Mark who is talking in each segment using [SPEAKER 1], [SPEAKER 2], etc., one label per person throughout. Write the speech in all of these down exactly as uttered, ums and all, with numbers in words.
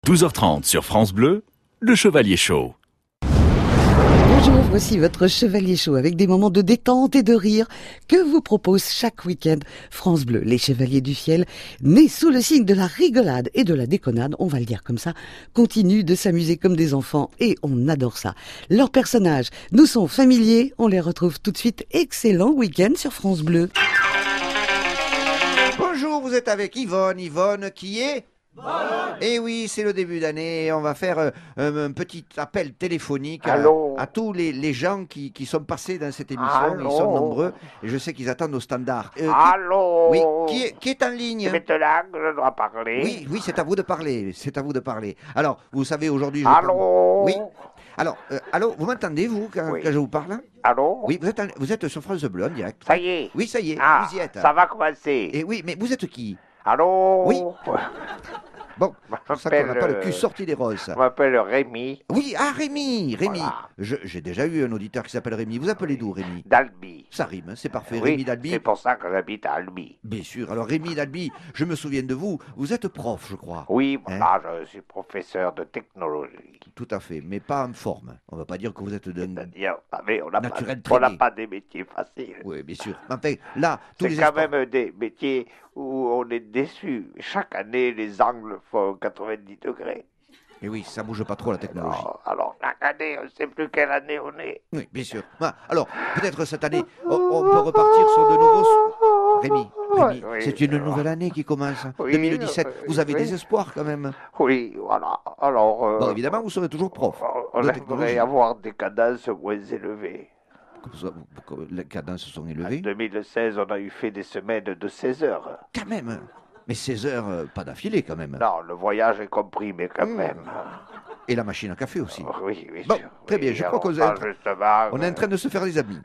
[SPEAKER 1] douze heures trente sur France Bleu, le Chevalier Show.
[SPEAKER 2] Bonjour, voici votre Chevalier Show avec des moments de détente et de rire que vous propose chaque week-end France Bleu. Les Chevaliers du Fiel, nés sous le signe de la rigolade et de la déconnade, on va le dire comme ça, continuent de s'amuser comme des enfants et on adore ça. Leurs personnages nous sont familiers, on les retrouve tout de suite. Excellent week-end sur France Bleu.
[SPEAKER 3] Bonjour, vous êtes avec Yvonne, Yvonne qui est... Bonne. Et oui, c'est le début d'année, on va faire euh, un petit appel téléphonique à, à tous les, les gens qui, qui sont passés dans cette émission. Allô. Ils sont nombreux et je sais qu'ils attendent au standard. Euh,
[SPEAKER 4] Allô.
[SPEAKER 3] Qui, oui, qui est, qui est en ligne?
[SPEAKER 4] C'est maintenant que je dois parler.
[SPEAKER 3] Oui, oui, c'est à vous de parler, c'est à vous de parler. Alors, vous savez, aujourd'hui... Je
[SPEAKER 4] Allô
[SPEAKER 3] parle... Oui. Alors, euh, allô, vous m'entendez, vous, quand,
[SPEAKER 4] oui.
[SPEAKER 3] quand je vous parle?
[SPEAKER 4] Allô?
[SPEAKER 3] Oui, vous êtes, en, vous êtes sur France Bleu en direct.
[SPEAKER 4] Ça y est.
[SPEAKER 3] Oui, ça y est,
[SPEAKER 4] ah,
[SPEAKER 3] vous y êtes.
[SPEAKER 4] Ça va commencer.
[SPEAKER 3] Et oui, mais vous êtes qui?
[SPEAKER 4] Allô?
[SPEAKER 3] Oui. Bon, c'est ça qu'on n'a pas le cul
[SPEAKER 4] euh,
[SPEAKER 3] sorti des roses.
[SPEAKER 4] Je m'appelle Rémi.
[SPEAKER 3] Oui, ah Rémi, Rémi.
[SPEAKER 4] Voilà.
[SPEAKER 3] Je, j'ai déjà eu un auditeur qui s'appelle Rémi. Vous appelez d'où, Rémi?
[SPEAKER 4] D'Albi.
[SPEAKER 3] Ça rime, hein, c'est parfait.
[SPEAKER 4] Oui,
[SPEAKER 3] Rémi d'Albi.
[SPEAKER 4] c'est pour ça que j'habite à Albi.
[SPEAKER 3] Bien sûr. Alors Rémi d'Albi, je me souviens de vous. Vous êtes prof, je crois.
[SPEAKER 4] Oui, voilà,
[SPEAKER 3] hein?
[SPEAKER 4] Je suis professeur de technologie.
[SPEAKER 3] Tout à fait, mais pas en forme. On va pas dire que vous êtes d'un
[SPEAKER 4] C'est-à-dire, on n'a pas,
[SPEAKER 3] on
[SPEAKER 4] pas des métiers faciles.
[SPEAKER 3] Oui, bien sûr. Enfin, là, tous
[SPEAKER 4] c'est
[SPEAKER 3] les
[SPEAKER 4] quand
[SPEAKER 3] espoirs...
[SPEAKER 4] même des métiers où on est déçu. Chaque année, les angles font quatre-vingt-dix degrés.
[SPEAKER 3] Et oui, ça bouge pas trop la technologie.
[SPEAKER 4] Alors, alors chaque année, on ne sait plus quelle année on est.
[SPEAKER 3] Oui, bien sûr. Ah, alors, peut-être cette année, on, on peut repartir sur de nouveaux... Rémi, Rémi,
[SPEAKER 4] oui,
[SPEAKER 3] c'est une
[SPEAKER 4] oui,
[SPEAKER 3] nouvelle année qui commence.
[SPEAKER 4] Oui,
[SPEAKER 3] deux mille dix-sept,
[SPEAKER 4] oui,
[SPEAKER 3] vous avez
[SPEAKER 4] oui.
[SPEAKER 3] des espoirs quand même.
[SPEAKER 4] Oui, voilà. Alors, euh,
[SPEAKER 3] Bon, évidemment, vous serez toujours prof.
[SPEAKER 4] On aimerait avoir des cadences moins élevées.
[SPEAKER 3] Les cadences sont élevées.
[SPEAKER 4] En deux mille seize, on a eu fait des semaines de seize heures.
[SPEAKER 3] Quand même. Mais seize heures, euh, pas d'affilée quand même.
[SPEAKER 4] Non, le voyage est compris, mais quand mmh. même.
[SPEAKER 3] Et la machine à café aussi.
[SPEAKER 4] Oh, oui, oui.
[SPEAKER 3] Bon,
[SPEAKER 4] sûr.
[SPEAKER 3] très bien,
[SPEAKER 4] oui,
[SPEAKER 3] je crois qu'on est,
[SPEAKER 4] justement,
[SPEAKER 3] on est en train de se faire des amis.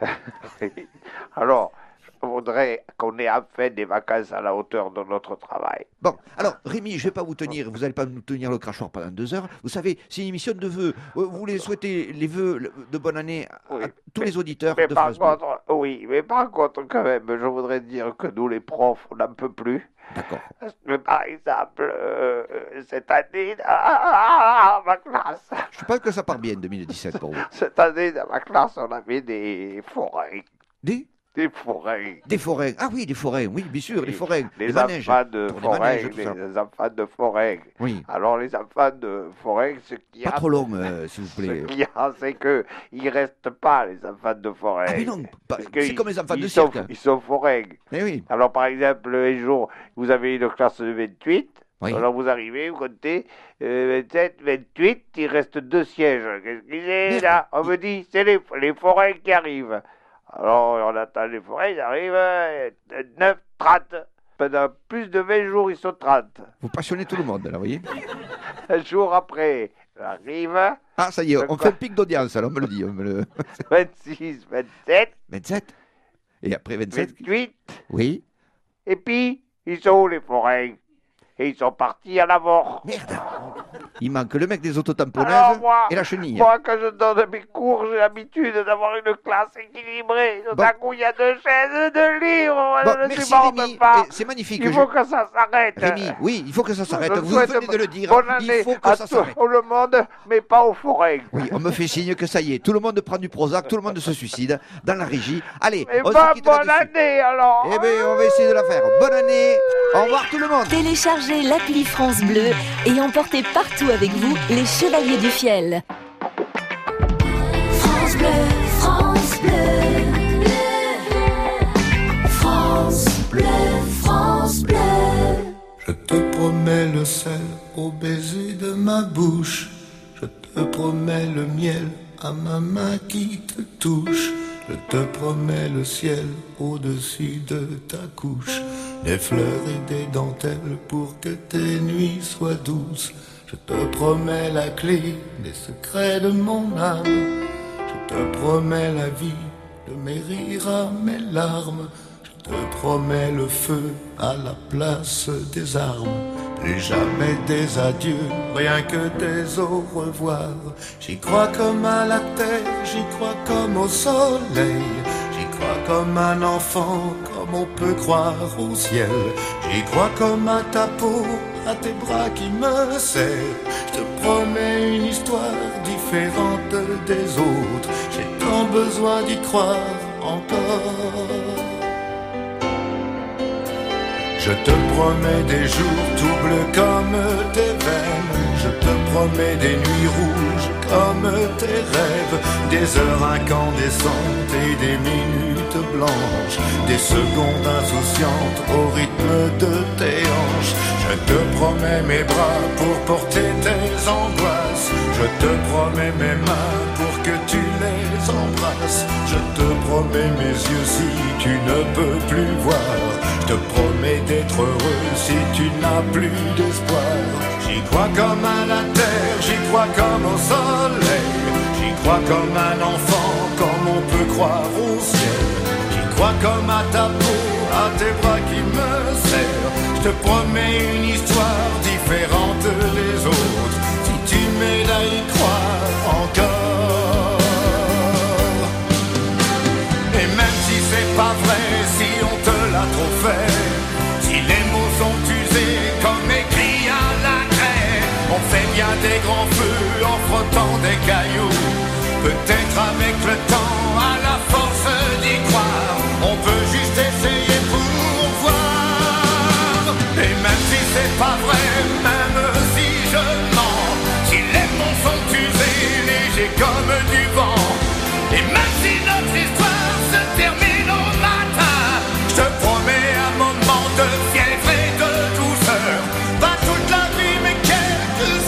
[SPEAKER 4] Alors, je voudrais qu'on ait enfin des vacances à la hauteur de notre travail.
[SPEAKER 3] Bon, alors, Rémi, je ne vais pas vous tenir, vous n'allez pas nous tenir le crachoir pendant deux heures. Vous savez, c'est une émission de vœux. Vous voulez souhaiter les vœux de bonne année à
[SPEAKER 4] oui,
[SPEAKER 3] tous
[SPEAKER 4] mais,
[SPEAKER 3] les auditeurs
[SPEAKER 4] mais
[SPEAKER 3] de
[SPEAKER 4] par
[SPEAKER 3] France
[SPEAKER 4] contre, Bleu. Oui, mais par contre, quand même, je voudrais dire que nous, les profs, on n'en peut plus.
[SPEAKER 3] D'accord.
[SPEAKER 4] Parce que, par exemple, euh, cette année, ah, ma classe...
[SPEAKER 3] Je pense que ça part bien, deux mille dix-sept, pour vous.
[SPEAKER 4] Cette année, dans ma classe, on avait des forains.
[SPEAKER 3] Des
[SPEAKER 4] Des forains.
[SPEAKER 3] Des forains. Ah oui, des forains, oui, bien sûr,
[SPEAKER 4] oui.
[SPEAKER 3] des forains.
[SPEAKER 4] Les,
[SPEAKER 3] les manèges.
[SPEAKER 4] enfants de
[SPEAKER 3] pour
[SPEAKER 4] forains,
[SPEAKER 3] les, manèges,
[SPEAKER 4] les, les enfants de forains.
[SPEAKER 3] Oui.
[SPEAKER 4] Alors, les enfants de forains, ce qu'il y a...
[SPEAKER 3] Pas trop long, euh, s'il vous plaît.
[SPEAKER 4] Ce qu'il y a, c'est qu'ils ne restent pas, les enfants de forains.
[SPEAKER 3] Ah mais non, pas, c'est comme les enfants de
[SPEAKER 4] sont,
[SPEAKER 3] cirque.
[SPEAKER 4] Ils sont forains.
[SPEAKER 3] Eh oui.
[SPEAKER 4] Alors, par exemple, un jour, vous avez une classe de vingt-huit.
[SPEAKER 3] Oui.
[SPEAKER 4] Alors, vous arrivez, vous comptez euh, vingt-sept, vingt-huit, il reste deux sièges. Qu'est-ce qu'il est là? On me dit, c'est les, les forains qui arrivent. Alors, on attend les forains, ils arrivent euh, neuf, trente. Pendant plus de vingt jours, ils sont trente.
[SPEAKER 3] Vous passionnez tout le monde, là, vous voyez.
[SPEAKER 4] Un jour après, j'arrive.
[SPEAKER 3] Ah, ça y est, on fait un pic d'audience, alors on me le dit. On me le...
[SPEAKER 4] vingt-six, vingt-sept.
[SPEAKER 3] vingt-sept. Et après vingt-sept.
[SPEAKER 4] vingt-huit.
[SPEAKER 3] Oui.
[SPEAKER 4] Et puis, ils sont où les forains? Et ils sont partis à la mort.
[SPEAKER 3] Merde. Il manque le mec des autotamponneuses
[SPEAKER 4] moi,
[SPEAKER 3] et la chenille.
[SPEAKER 4] Moi, quand je donne mes cours, j'ai l'habitude d'avoir une classe équilibrée. Tout à coup, il y a deux chaises, deux livres.
[SPEAKER 3] Bon,
[SPEAKER 4] ne
[SPEAKER 3] merci Rémi.
[SPEAKER 4] Pas.
[SPEAKER 3] C'est magnifique.
[SPEAKER 4] Il faut je... que ça s'arrête.
[SPEAKER 3] Rémi, oui, il faut que ça s'arrête.
[SPEAKER 4] Je
[SPEAKER 3] Vous venez de le dire.
[SPEAKER 4] Bonne année
[SPEAKER 3] il faut que
[SPEAKER 4] à
[SPEAKER 3] ça
[SPEAKER 4] tout
[SPEAKER 3] s'arrête.
[SPEAKER 4] le monde, mais pas aux forêts.
[SPEAKER 3] Oui, on me fait signe que ça y est. Tout le monde prend du Prozac, tout le monde se suicide dans la régie. Allez,
[SPEAKER 4] et
[SPEAKER 3] on
[SPEAKER 4] bah,
[SPEAKER 3] se quitte
[SPEAKER 4] bonne
[SPEAKER 3] là-dessus.
[SPEAKER 4] année alors.
[SPEAKER 3] Eh bien, on va essayer de la faire. Bonne année. Au revoir tout le monde.
[SPEAKER 5] Téléchargez l'appli France Bleu et emportez partout avec vous les Chevaliers du Fiel.
[SPEAKER 6] France Bleu, France Bleu, France Bleu, France Bleu.
[SPEAKER 7] Je te promets le sel au baiser de ma bouche. Je te promets le miel à ma main qui te touche. Je te promets le ciel au-dessus de ta couche. Des fleurs et des dentelles pour que tes nuits soient douces. Je te promets la clé des secrets de mon âme. Je te promets la vie de mes rires à mes larmes. Je te promets le feu à la place des armes. Plus jamais des adieux, rien que des au revoir. J'y crois comme à la terre, j'y crois comme au soleil. J'y crois comme un enfant, comme on peut croire au ciel. J'y crois comme à ta peau, à tes bras qui me serrent. Je promets une histoire différente des autres. J'ai tant besoin d'y croire encore. Je te promets des jours tout bleus comme tes veines. Je te promets des nuits rouges comme tes rêves. Des heures incandescentes et des minutes blanches. Des secondes insouciantes au rythme de tes hanches. Je te promets mes bras pour porter tes angoisses. Je te promets mes mains pour que tu les embrasses. Je te promets mes yeux si tu ne peux plus voir. Je te promets d'être heureux si tu n'as plus d'espoir. J'y crois comme à la terre, j'y crois comme au soleil. J'y crois comme un enfant, comme on peut croire au ciel. J'y crois comme à ta peau, à tes bras qui me serrent. Je te promets une histoire différente des autres. Si tu m'aides à y croire encore. Et même si c'est pas vrai, si on te l'a trop fait, si les mots sont usés comme écrits à la craie, on fait bien des grands feux en frottant des cailloux. Peut-être avec le temps, à la force d'y croire, on peut juste essayer pour voir. Et même si c'est pas vrai, même si je mens, si les mots sont usés, légers comme du vent, et même si notre histoire se termine au matin, je te promets un moment de fièvre et de douceur. Pas toute la vie mais quelques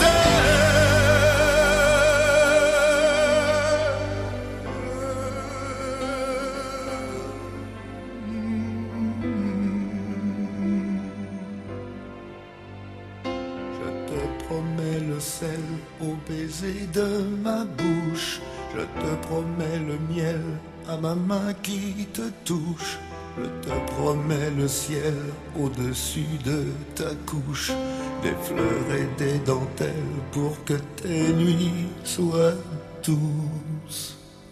[SPEAKER 7] heures. Je te promets le sel au baiser de ma bouche. Je te promets le miel à ma main qui te touche. Je te promets le ciel au-dessus de ta couche. Des fleurs et des dentelles pour que tes nuits soient douces.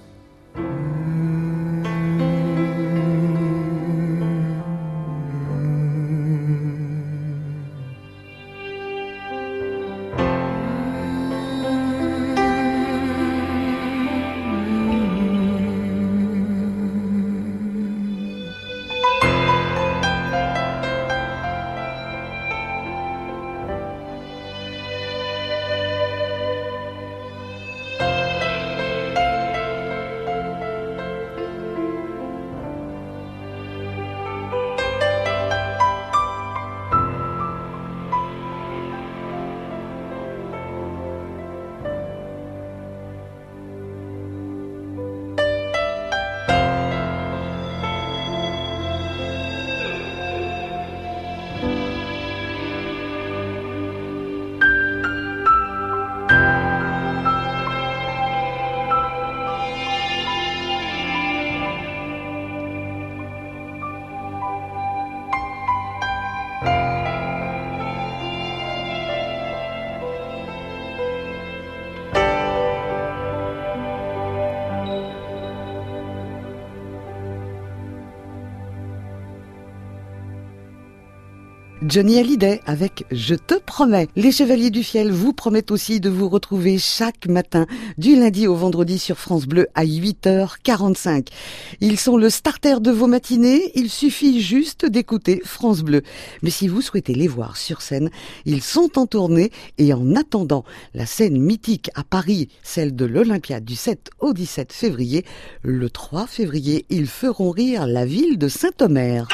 [SPEAKER 2] Johnny Hallyday avec Je te promets. Les Chevaliers du Fiel vous promettent aussi de vous retrouver chaque matin du lundi au vendredi sur France Bleu à huit heures quarante-cinq. Ils sont le starter de vos matinées, il suffit juste d'écouter France Bleu. Mais si vous souhaitez les voir sur scène, ils sont en tournée et en attendant la scène mythique à Paris, celle de l'Olympiade du sept au dix-sept février, le trois février, ils feront rire la ville de Saint-Omer.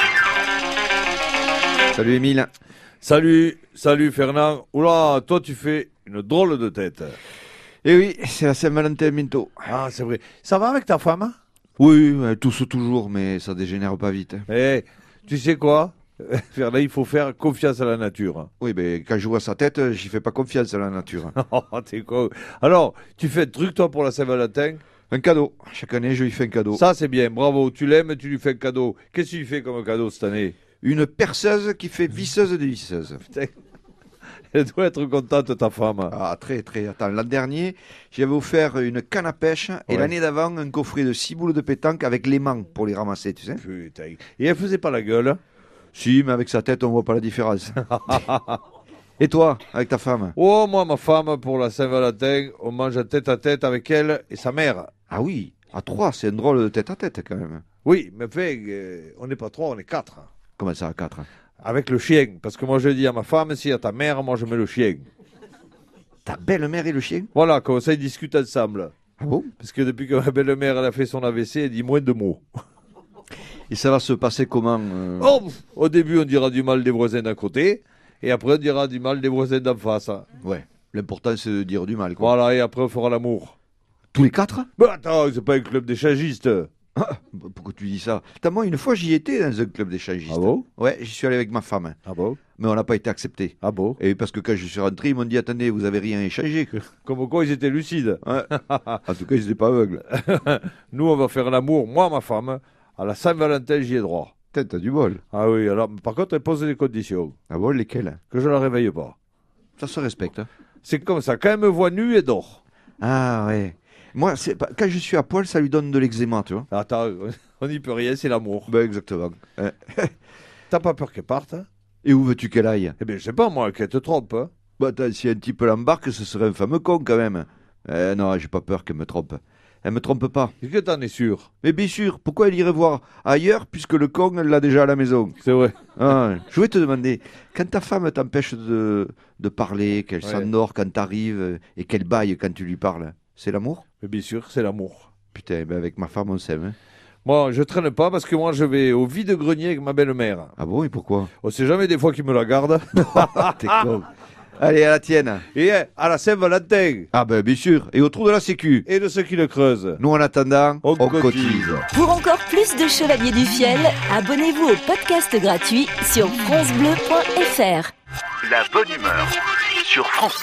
[SPEAKER 3] Salut Émile.
[SPEAKER 8] Salut, salut Fernand. Oula, toi tu fais une drôle de tête.
[SPEAKER 3] Eh oui, c'est la Saint-Valentin bientôt.
[SPEAKER 8] Ah, c'est vrai. Ça va avec ta femme?
[SPEAKER 3] Oui, elle tousse toujours, mais ça dégénère pas vite.
[SPEAKER 8] Eh, tu sais quoi, Fernand, il faut faire confiance à la nature.
[SPEAKER 3] Oui, mais quand je vois sa tête, j'y fais pas confiance à la nature.
[SPEAKER 8] Oh, t'es con. Alors, tu fais un truc toi pour la Saint-Valentin?
[SPEAKER 3] Un cadeau. Chaque année, je lui fais un cadeau.
[SPEAKER 8] Ça, c'est bien. Bravo. Tu l'aimes, tu lui fais un cadeau. Qu'est-ce que tu lui fais comme cadeau cette année?
[SPEAKER 3] Une perceuse qui fait visseuse de visseuse.
[SPEAKER 8] Putain. Elle doit être contente, ta femme.
[SPEAKER 3] Ah, très, très. Attends, l'an dernier, j'avais offert une canne à pêche et
[SPEAKER 8] Ouais.
[SPEAKER 3] l'année d'avant, un coffret de six boules de pétanque avec l'aimant pour les ramasser, tu sais.
[SPEAKER 8] Putain. Et elle faisait pas la gueule?
[SPEAKER 3] Si, mais avec sa tête, on voit pas la différence. Et toi, avec ta femme?
[SPEAKER 8] Oh, moi, ma femme, pour la Saint-Valentin, on mange tête à tête avec elle et sa mère.
[SPEAKER 3] Ah oui, à trois, c'est un drôle de tête à tête quand même.
[SPEAKER 8] Oui, mais fait, euh, on n'est pas trois, on est quatre.
[SPEAKER 3] Comment ça, à quatre?
[SPEAKER 8] Avec le chien, parce que moi je dis à ma femme, si à ta mère, moi je mets le chien.
[SPEAKER 3] Ta belle-mère et le chien?
[SPEAKER 8] Voilà, comme ça ils discutent ensemble.
[SPEAKER 3] Ah bon?
[SPEAKER 8] Parce que depuis que ma belle-mère elle a fait son A V C, elle dit moins de mots.
[SPEAKER 3] Et ça va se passer comment euh...
[SPEAKER 8] Oh, au début on dira du mal des voisins d'à côté, et après on dira du mal des voisins d'en face.
[SPEAKER 3] Ouais, l'important c'est de dire du mal, quoi.
[SPEAKER 8] Voilà, et après on fera l'amour.
[SPEAKER 3] Tous les quatre?
[SPEAKER 8] Mais attends, c'est pas un club d'échangistes.
[SPEAKER 3] Ah, pourquoi tu dis ça? T'as moi, une fois, j'y étais dans un club d'échangistes.
[SPEAKER 8] Ah bon?
[SPEAKER 3] Ouais, j'y suis allé avec ma femme.
[SPEAKER 8] Ah bon?
[SPEAKER 3] Mais on n'a pas été accepté.
[SPEAKER 8] Ah bon?
[SPEAKER 3] Et parce que quand je suis rentré, ils m'ont dit, attendez, vous avez rien échangé.
[SPEAKER 8] Comme quoi ils étaient lucides.
[SPEAKER 3] Ouais. En tout cas, ils n'étaient pas aveugles.
[SPEAKER 8] Nous, on va faire l'amour, moi, ma femme, à la Saint-Valentin, j'y ai droit.
[SPEAKER 3] Putain, t'as du bol.
[SPEAKER 8] Ah oui, alors, par contre, elle pose des conditions.
[SPEAKER 3] Ah bon, lesquelles?
[SPEAKER 8] Que je la réveille pas.
[SPEAKER 3] Ça se respecte. Hein.
[SPEAKER 8] C'est comme ça, quand elle me voit nue, elle dort.
[SPEAKER 3] Ah ouais. Moi, c'est pas... quand je suis à poil, ça lui donne de l'eczéma, tu vois.
[SPEAKER 8] Attends, on n'y peut rien, c'est l'amour.
[SPEAKER 3] Ben exactement. Ouais.
[SPEAKER 8] T'as pas peur qu'elle parte, hein?
[SPEAKER 3] Et où veux-tu qu'elle aille?
[SPEAKER 8] Eh bien, je sais pas, moi, qu'elle te trompe. Hein.
[SPEAKER 3] Bah, attends, si un type l'embarque, ce serait un fameux con, quand même. Eh, non, j'ai pas peur qu'elle me trompe. Elle me trompe pas.
[SPEAKER 8] Est-ce que t'en es sûr?
[SPEAKER 3] Mais bien sûr, pourquoi elle irait voir ailleurs, puisque le con, elle l'a déjà à la maison?
[SPEAKER 8] C'est vrai.
[SPEAKER 3] Ah, je voulais te demander, quand ta femme t'empêche de, de parler, qu'elle
[SPEAKER 8] Ouais.
[SPEAKER 3] s'endort quand t'arrives, et qu'elle baille quand tu lui parles, c'est l'amour?
[SPEAKER 8] Mais bien sûr, c'est l'amour.
[SPEAKER 3] Putain, ben avec ma femme, on s'aime. Hein.
[SPEAKER 8] Moi, je traîne pas parce que moi, je vais au vide-grenier avec ma belle-mère.
[SPEAKER 3] Ah bon, et pourquoi?
[SPEAKER 8] On sait jamais des fois qu'il me la garde.
[SPEAKER 3] T'es con. Allez, à la tienne.
[SPEAKER 8] Et à la Saint-Valentin.
[SPEAKER 3] Ah ben bien sûr, et au trou de la sécu.
[SPEAKER 8] Et de ceux qui le creusent.
[SPEAKER 3] Nous, en attendant,
[SPEAKER 8] On
[SPEAKER 3] on,
[SPEAKER 8] cotise.
[SPEAKER 3] cotise.
[SPEAKER 5] Pour encore plus de Chevaliers du Fiel, abonnez-vous au podcast gratuit sur francebleu point fr.
[SPEAKER 1] La bonne humeur sur France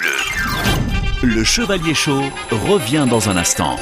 [SPEAKER 1] Bleu. Le Chevalier Chaud revient dans un instant.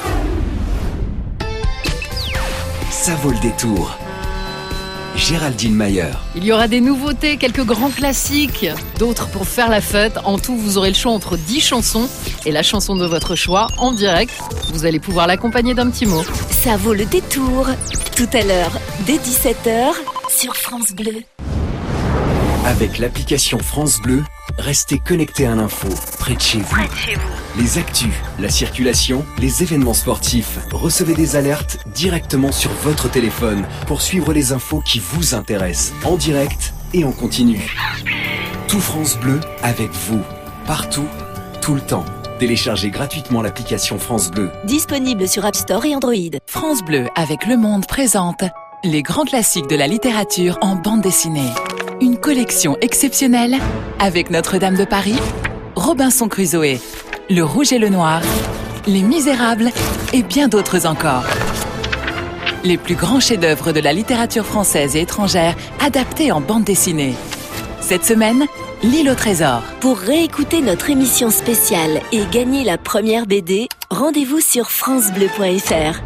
[SPEAKER 9] Ça vaut le détour. Géraldine Mayer.
[SPEAKER 10] Il y aura des nouveautés, quelques grands classiques, d'autres pour faire la fête. En tout, vous aurez le choix entre dix chansons et la chanson de votre choix en direct. Vous allez pouvoir l'accompagner d'un petit mot.
[SPEAKER 5] Ça vaut le détour. Tout à l'heure, dès dix-sept heures, sur France Bleu.
[SPEAKER 9] Avec l'application France Bleu, restez connectés à l'info, près de chez vous. Les actus, la circulation, les événements sportifs. Recevez des alertes directement sur votre téléphone pour suivre les infos qui vous intéressent, en direct et en continu. Tout France Bleu avec vous, partout, tout le temps. Téléchargez gratuitement l'application France Bleu.
[SPEAKER 5] Disponible sur App Store et Android.
[SPEAKER 11] France Bleu avec Le Monde présente les grands classiques de la littérature en bande dessinée. Une collection exceptionnelle avec Notre-Dame de Paris, Robinson Crusoe, Le Rouge et le Noir, Les Misérables et bien d'autres encore. Les plus grands chefs-d'œuvre de la littérature française et étrangère adaptés en bande dessinée. Cette semaine, L'île au trésor.
[SPEAKER 5] Pour réécouter notre émission spéciale et gagner la première B D, rendez-vous sur francebleu point fr.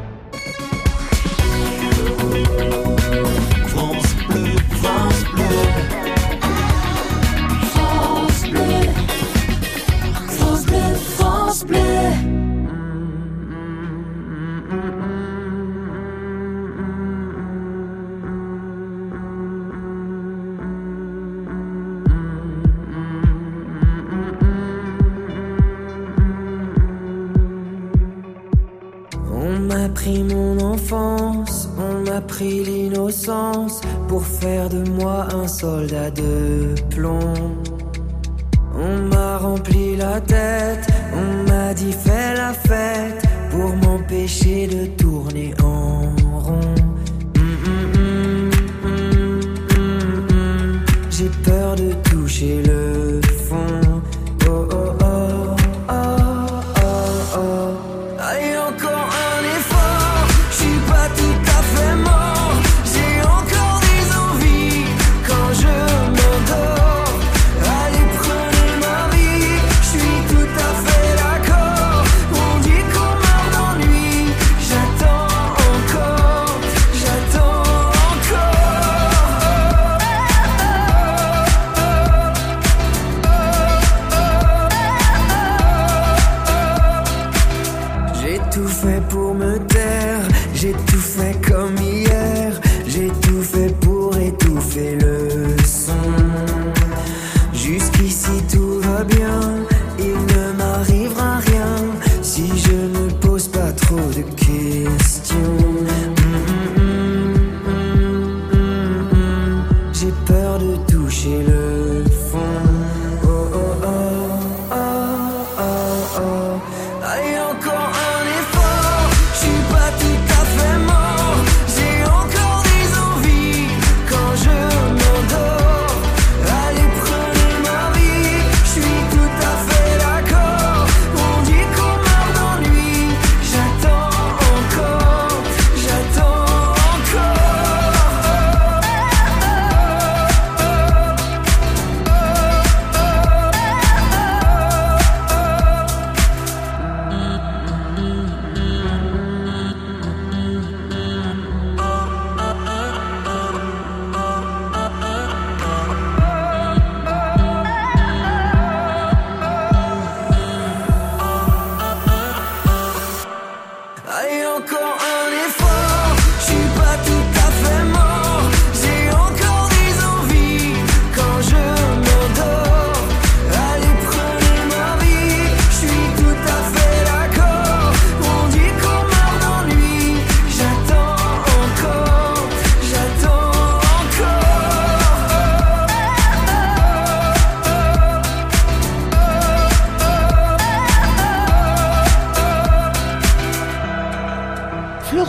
[SPEAKER 6] France Bleu, France Bleu, France Bleu, France Bleu, France Bleu.
[SPEAKER 12] On m'a pris mon enfance, on m'a pris l'innocence pour faire de moi un soldat de plomb. On m'a rempli la tête, on m'a dit fais la fête pour m'empêcher de tourner en rond. Hum, hum, hum, hum, hum, hum. J'ai peur de toucher le fond. Oh oh oh, oh oh oh. Allez, encore un effort, je suis pas tout à fait mort. J'ai encore des envies quand je m'endors. Allez, prenez ma vie, je suis tout à fait d'accord. On dit qu'on meurt d'ennui, j'attends encore, j'attends encore. J'ai tout fait pour me taire, j'ai tout fait comme hier, j'ai tout fait pour étouffer le son. Jusqu'ici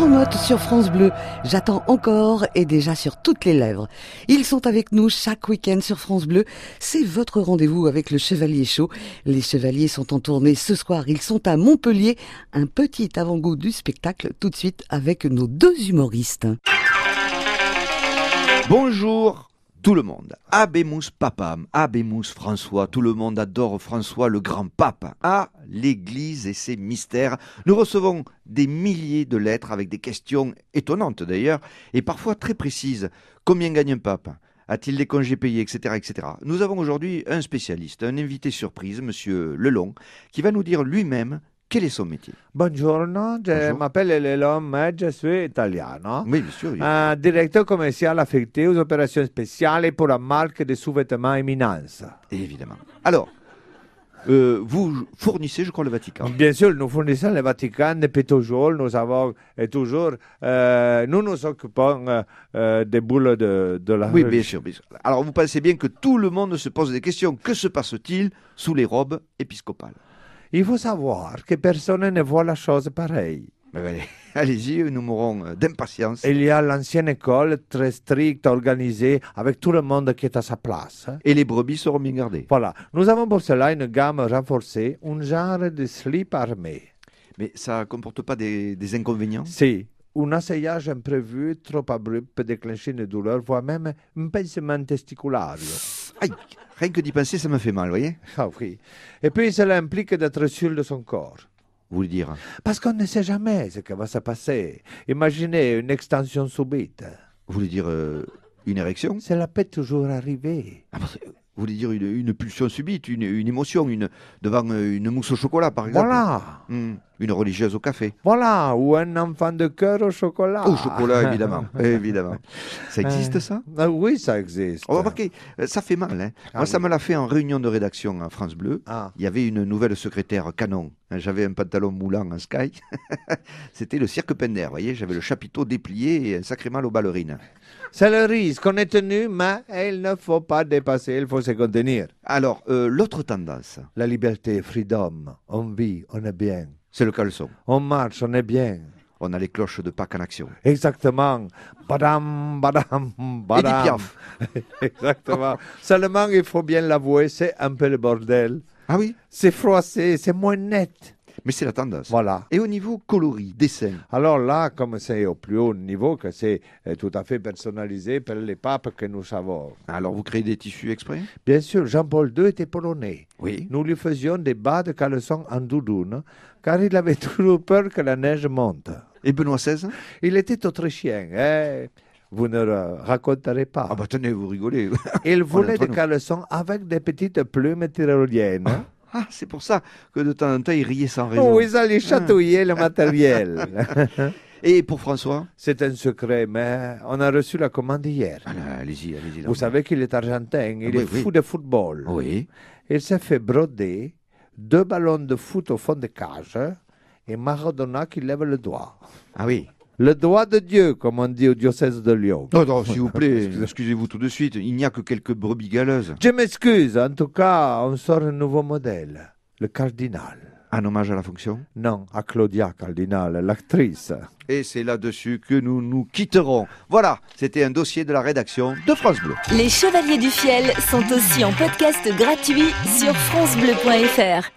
[SPEAKER 2] Laurent Motte sur France Bleu. J'attends encore et déjà sur toutes les lèvres. Ils sont avec nous chaque week-end sur France Bleu. C'est votre rendez-vous avec le Chevalier Chaud. Les Chevaliers sont en tournée ce soir. Ils sont à Montpellier. Un petit avant-goût du spectacle tout de suite avec nos deux humoristes.
[SPEAKER 3] Bonjour tout le monde. Abemus papam, Abemus François. Tout le monde adore François, le grand pape. À l'Église et ses mystères, nous recevons des milliers de lettres avec des questions étonnantes d'ailleurs, et parfois très précises. Combien gagne un pape ? A-t-il des congés payés, et cetera, et cetera. Nous avons aujourd'hui un spécialiste, un invité surprise, Monsieur Lelon, qui va nous dire lui-même quel est son métier.
[SPEAKER 13] Buongiorno, je
[SPEAKER 3] Bonjour.
[SPEAKER 13] m'appelle Lelon, mais je suis italien.
[SPEAKER 3] Oui, bien sûr. Oui.
[SPEAKER 13] Un directeur commercial affecté aux opérations spéciales pour la marque de sous-vêtements Eminence.
[SPEAKER 3] Évidemment. Alors, euh, vous fournissez, je crois, le Vatican.
[SPEAKER 13] Bien sûr, nous fournissons le Vatican depuis toujours. Nous avons et toujours, euh, nous nous occupons euh, euh, des boules de, de la
[SPEAKER 3] Oui,
[SPEAKER 13] religion.
[SPEAKER 3] bien sûr, bien sûr. Alors, vous pensez bien que tout le monde se pose des questions. Que se passe-t-il sous les robes épiscopales ?
[SPEAKER 13] Il faut savoir que personne ne voit la chose pareille.
[SPEAKER 3] Mais allez, allez-y, nous mourrons d'impatience.
[SPEAKER 13] Il y a l'ancienne école très stricte, organisée, avec tout le monde qui est à sa place.
[SPEAKER 3] Et les brebis seront bien gardées.
[SPEAKER 13] Voilà. Nous avons pour cela une gamme renforcée, un genre de slip armé.
[SPEAKER 3] Mais ça ne comporte pas des, des inconvénients ?
[SPEAKER 13] Si. Un asseyage imprévu, trop abrupt, peut déclencher une douleur, voire même un pincement testiculaire.
[SPEAKER 3] Aïe, rien que d'y penser, ça me fait mal, vous voyez ?
[SPEAKER 13] Ah oui. Et puis, cela implique d'être sûr de son corps.
[SPEAKER 3] Vous voulez dire ?
[SPEAKER 13] Parce qu'on ne sait jamais ce qui va se passer. Imaginez une extension subite.
[SPEAKER 3] Vous voulez dire euh, une érection ?
[SPEAKER 13] Cela peut toujours arriver.
[SPEAKER 3] Ah, vous voulez dire une, une pulsion subite, une, une émotion, une, devant une mousse au chocolat, par exemple ?
[SPEAKER 13] Voilà.
[SPEAKER 3] Mmh, une religieuse au café.
[SPEAKER 13] Voilà, ou un enfant de cœur au chocolat.
[SPEAKER 3] Au chocolat, évidemment. évidemment. Ça existe, ça ?
[SPEAKER 13] Ah, oui, ça existe.
[SPEAKER 3] On va remarquer, ça fait mal. Hein.
[SPEAKER 13] Ah,
[SPEAKER 3] Moi, ça
[SPEAKER 13] oui.
[SPEAKER 3] me l'a fait en réunion de rédaction à France Bleu.
[SPEAKER 13] Ah.
[SPEAKER 3] Il y avait une nouvelle secrétaire canon. J'avais un pantalon moulant en sky. C'était le cirque Pender, vous voyez. J'avais le chapiteau déplié et un sacré mal aux ballerines.
[SPEAKER 13] C'est le risque. On est tenu, mais il ne faut pas dépasser, il faut se contenir.
[SPEAKER 3] Alors, euh, l'autre tendance,
[SPEAKER 13] La liberté, freedom, on vit, on est bien.
[SPEAKER 3] c'est le caleçon.
[SPEAKER 13] On marche, on est bien.
[SPEAKER 3] On a les cloches de Pâques en action.
[SPEAKER 13] Exactement. Badam, badam, badam.
[SPEAKER 3] Edith Piaf.
[SPEAKER 13] Exactement. Seulement, il faut bien l'avouer, c'est un peu le bordel.
[SPEAKER 3] Ah oui ?
[SPEAKER 13] C'est froissé, c'est moins net.
[SPEAKER 3] Mais c'est la tendance.
[SPEAKER 13] Voilà.
[SPEAKER 3] Et au niveau coloris, dessin,
[SPEAKER 13] Alors là, comme c'est au plus haut niveau, que c'est euh, tout à fait personnalisé par les papes que nous savons.
[SPEAKER 3] alors vous créez des tissus exprès ?
[SPEAKER 13] Bien sûr, Jean-Paul deux était polonais.
[SPEAKER 3] Oui.
[SPEAKER 13] Nous lui faisions des bas de caleçon en doudoune, car il avait toujours peur que la neige monte.
[SPEAKER 3] Et Benoît seize ?
[SPEAKER 13] Il était autrichien, hein. Vous ne le raconterez pas.
[SPEAKER 3] Ah bah tenez, vous rigolez.
[SPEAKER 13] Il
[SPEAKER 3] On est
[SPEAKER 13] voulait
[SPEAKER 3] entre
[SPEAKER 13] des
[SPEAKER 3] nous.
[SPEAKER 13] caleçons avec des petites plumes tyroliennes.
[SPEAKER 3] Ah, c'est pour ça que de temps en temps, il riait sans raison.
[SPEAKER 13] Oh, ils allaient chatouiller le matériel.
[SPEAKER 3] Et pour François ?
[SPEAKER 13] C'est un secret, mais on a reçu la commande hier.
[SPEAKER 3] Ah, là, allez-y, allez-y.
[SPEAKER 13] Vous savez qu'il est argentin, il
[SPEAKER 3] oui,
[SPEAKER 13] est
[SPEAKER 3] oui.
[SPEAKER 13] fou de football.
[SPEAKER 3] Oui.
[SPEAKER 13] Il s'est fait broder deux ballons de foot au fond de cage et Maradona qui lève le doigt.
[SPEAKER 3] Ah oui.
[SPEAKER 13] Le doigt de Dieu, comme on dit au diocèse de Lyon.
[SPEAKER 3] Non, non, s'il vous plaît, excusez-vous tout de suite. Il n'y a que quelques brebis galeuses.
[SPEAKER 13] Je m'excuse, en tout cas, on sort un nouveau modèle, le cardinal.
[SPEAKER 3] Un hommage à la fonction ?
[SPEAKER 13] Non, à Claudia Cardinal, l'actrice.
[SPEAKER 3] Et c'est là-dessus que nous nous quitterons. Voilà, c'était un dossier de la rédaction de France Bleu.
[SPEAKER 5] Les Chevaliers du Fiel sont aussi en podcast gratuit sur francebleu point fr.